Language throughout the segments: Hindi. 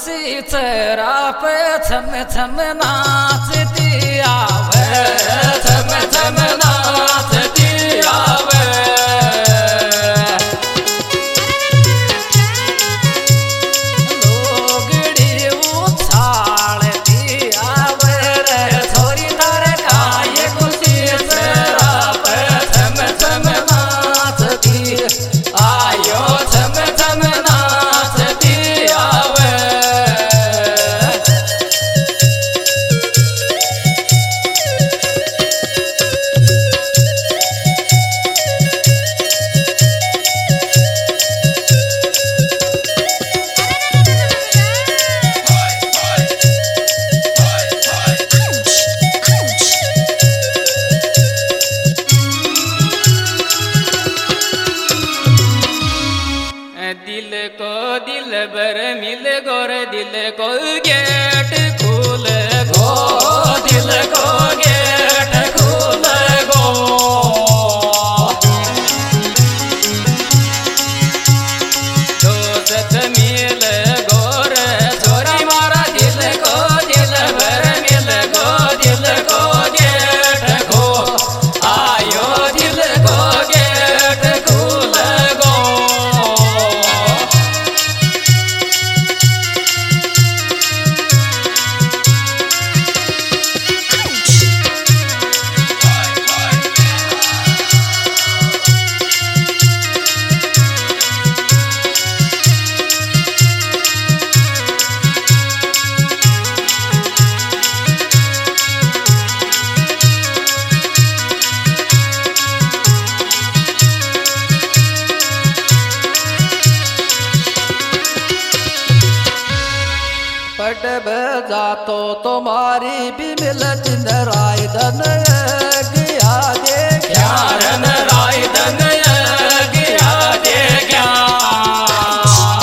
खुशी चेहरा पे छम छम नाचती आवे, छम छम नाचती आवे। लोगड़ी उछालती आवे रे छोरी तारे खाए खुशी चेहरा पे छम छम नाचती आयो, छम छम नाचती आवे। दिल को दिल बर मिल गोर, दिल को गेट खोल गो, दिल को गेट खोल गो। दोस्त मिल गोर छोरी मारा, दिल को दिल बर मिल गो, दिल को गेट खो आयो, दिल को गेट खोल गो। पट बजा तो तुम्हारी भी मिलत नराय धन गया दे, ज्ञान नराय धन गया दे ज्ञान।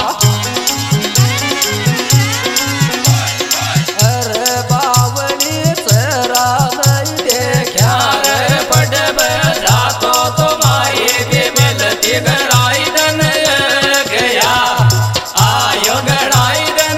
अरे बावली तेरा नहीं देखा रे, पट बजा तो तुम्हारी भी मिलत नराय धन गया आयो, गड़ाई धन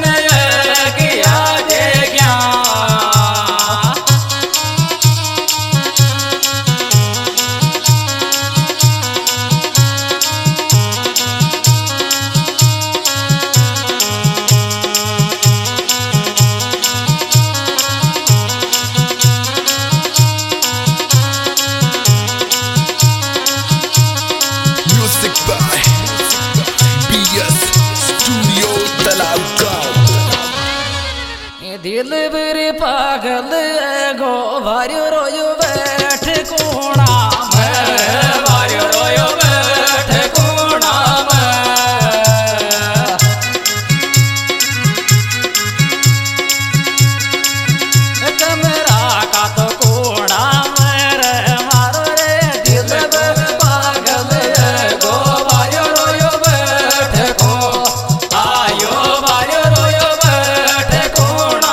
दिल बिरी पागल गो, वार्यो रोयो बैठ कोणा में, वार्यो रोयो बैठ कोणा में। कमरा का तो कोणा में रे मारो रे, दिल बिरी पागल गो, वार्यो रोयो बैठ को आयो, वार्यो रोयो बैठ कोणा।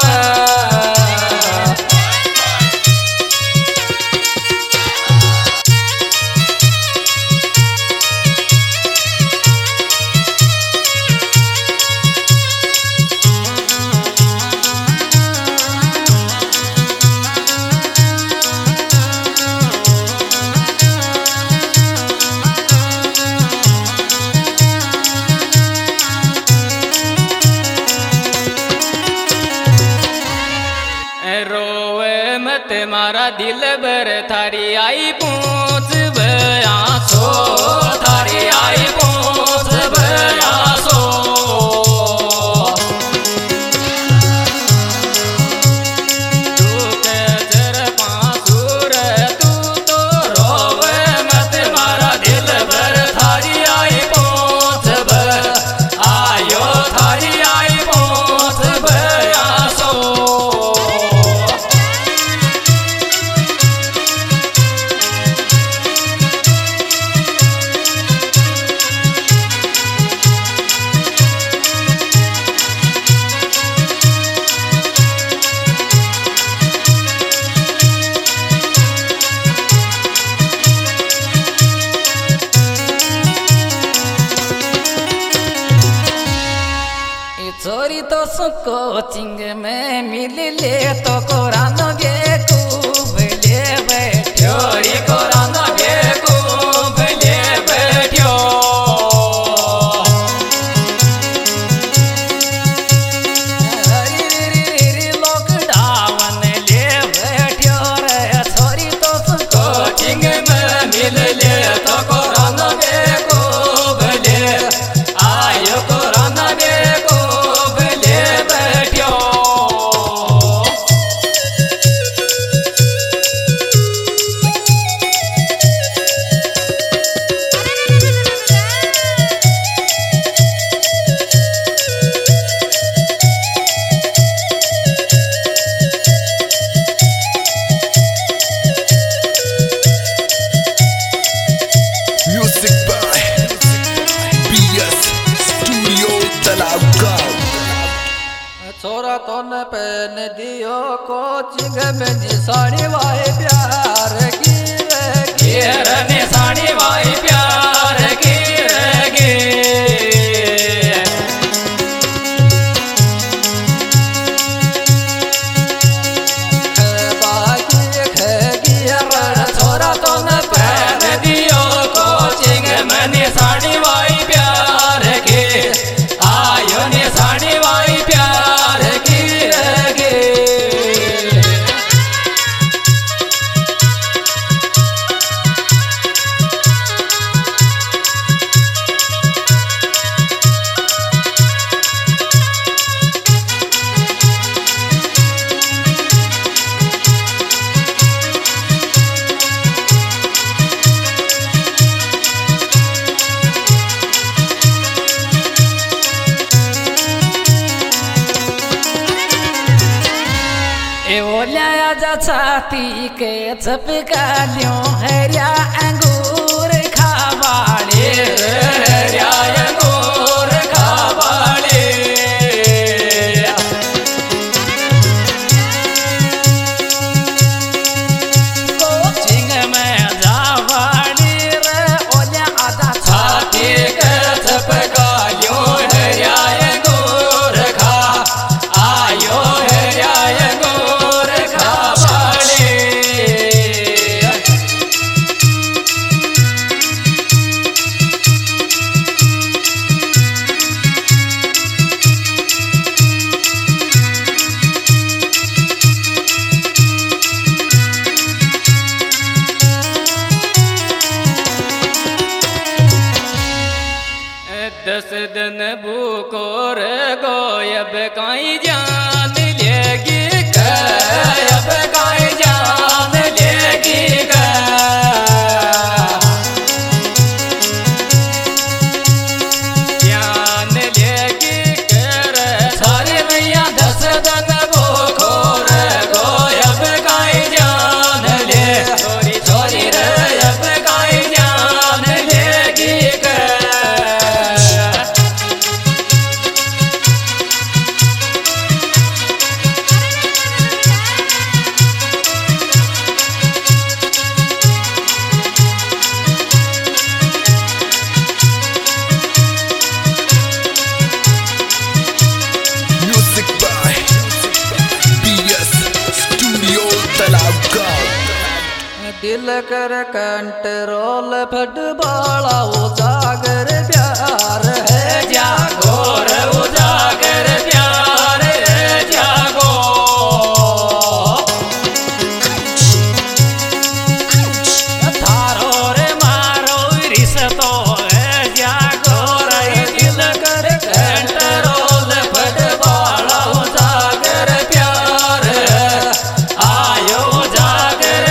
रोवे मत मारा दिल बर, थारी आई पूछ बया सो, थारी आई पूछ बया सो। तू के जर पासूर तू तो रोवे मत मारा दिल बर, थारी आई पूछ बर आयो, थारी आई पूछ बया सो। कोचिंग में मिल ले तो कुरान बेकूफ ले बैठो रे कुरान बेकूफ ले बैठो लॉकडाउन ले बैठो रे छोरी तो कोचिंग में मिल ले तो कुरान बेकूफ ले आयो कुरान बेकूफ ले बैठो छोरा तो न पहन दियो कोचिंग में निशानी वाई प्यार की रे निशानी वाई प्यार की रे छोरा तो न पहन दियो कोचिंग में निशानी वाई प्यार की आयो निशानी वाई प्यार जा छाती के चपका लियो हरिया अंगूर खावाड़े हरिया अंगूर खावाड़े कोचिंग में जावाड़ी रे ओल्या आजा छाती के चपका लियो हरिया अंगूर खा आयो हरिया दस दिन भूखो रे गोयब काई जान लेगी अब काई जान लेगी जान लेगी कर सारी मैया 10 दिन भूखो रे गोयब काई जान ले छोरी छोरी रे अब काई जान लेगी दिल कर कंट्रोल फट बाला उजागर प्यार है जागो रे उजागर प्यार है जागो थारो रे मारो रिश्तो है जागो रे दिल कर कंट्रोल फट बाला उजागर प्यार है आयो जागर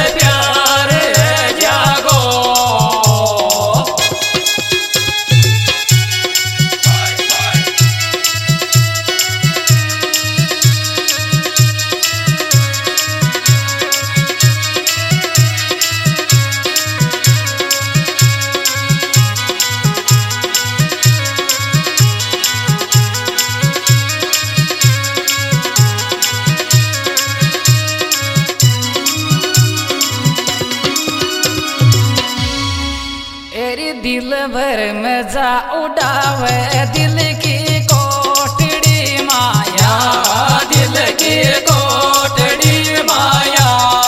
दिल भर में जा उड़ावे दिल की कोटड़ी माया दिल की कोठड़ी माया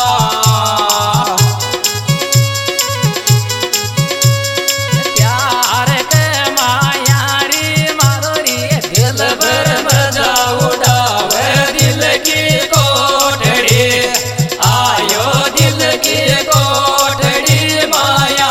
प्यार के माया री मारो री दिल भर मजा उड़ावे दिल की कोठड़ी आयो दिल की कोठड़ी माया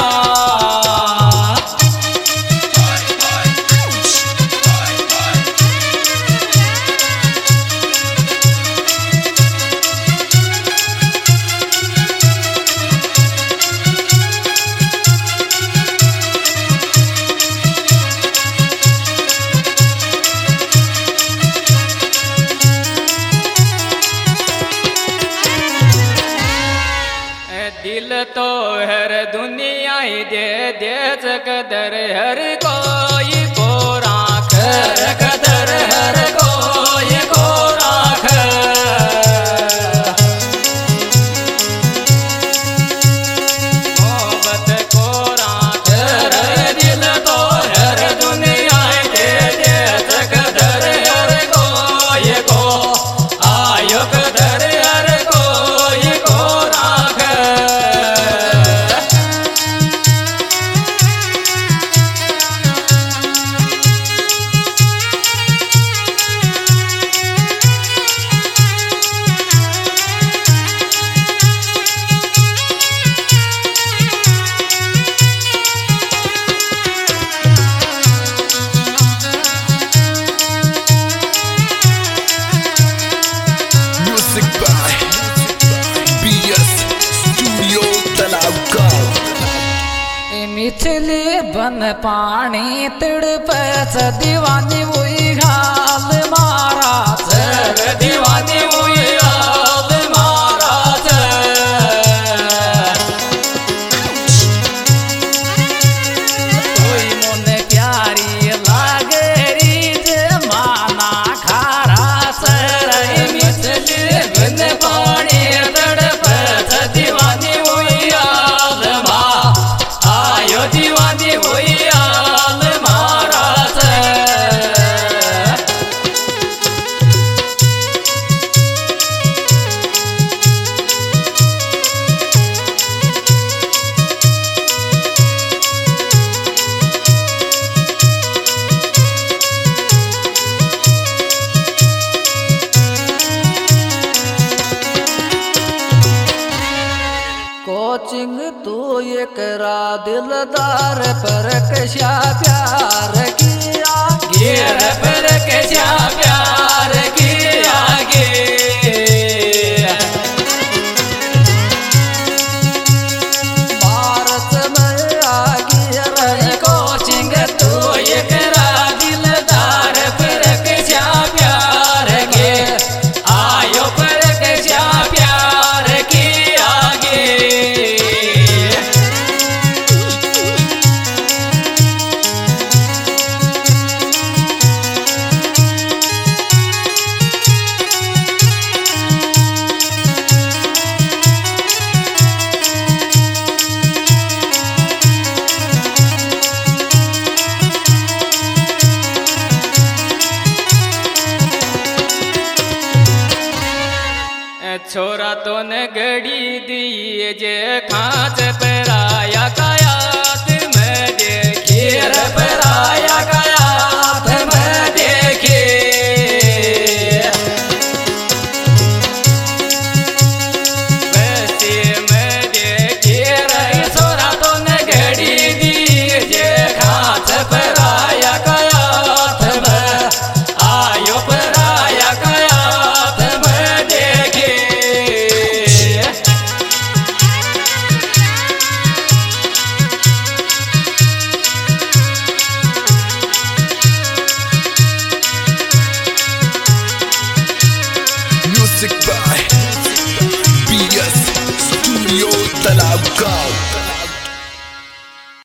दिल तो हर दुनिया ही दे दे कदर हर कोई को राख कदर हर कोई को राख मोहब्बत को राख दिल तो हर दुनिया ही दे दे कदर हर कोई को आयो कदर हर कोई को राख मिछली बन पानी तड़प दीवानी हुई हाल मारा दीवानी हुई हाल मारा कोई मन प्यारी लागे रीज माना खारा सर मिछली बन पानी तड़प दीवानी हुई हाल आयो दीवानी हुई आल महाराज कोचिंग तू ये करा दिलदार पर कैसा प्यार किया गिर पर कैसा प्यार किया गे भारत में आगे रही कोचिंग तू ये करा दिलदार पर कैसा प्यार गे आयो पर कैसा प्यार किया गे छोरा तो न गड़ी दिए जे खांच पराया कायात में देखी पराया कायात में देखी वैसे में देखी रही छोरा तो न गड़ी दिए जे खांच पराया कायात में आयो पराया कायात में देखी Music by BS Studio Talabgaon.